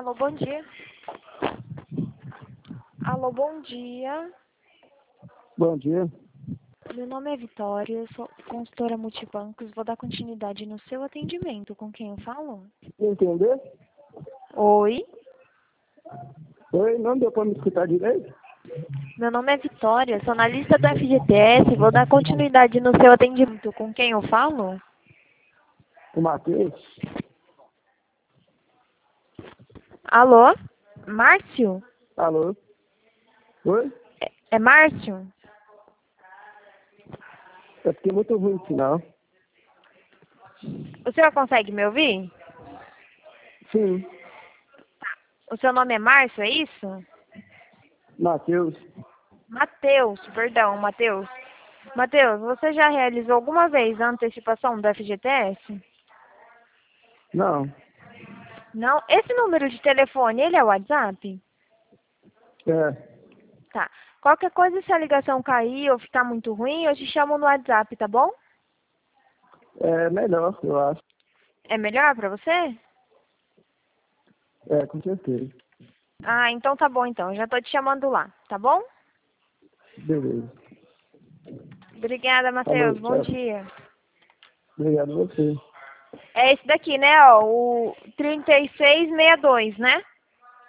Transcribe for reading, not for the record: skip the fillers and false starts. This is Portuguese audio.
Alô, bom dia. Alô, bom dia. Bom dia. Meu nome é Vitória, eu sou consultora multibancos. Vou dar continuidade no seu atendimento. Com quem eu falo? Entendeu? Oi, Oi, não deu para me escutar direito? meu nome é Vitória, sou analista do FGTS. Vou dar continuidade no seu atendimento. Com quem eu falo? O Matheus? Alô, Márcio? Alô? Oi? É Márcio? É porque é muito ruim o sinal. O senhor consegue me ouvir? Sim, O seu nome é Márcio, é isso? Matheus. Matheus, perdão, Matheus. Matheus, você já realizou alguma vez a antecipação do FGTS? Não, Não? Esse número de telefone, ele é o WhatsApp? é, Tá. Qualquer coisa, se a ligação cair ou ficar muito ruim, eu te chamo no WhatsApp, tá bom? é melhor, eu acho. É melhor pra você? É, com certeza. Ah, então tá bom então. Já tô te chamando lá, tá bom? Beleza. Obrigada, Falou, Matheus. Bom tchau. dia. Obrigado a você. É esse daqui, né, ó, o 3662, né?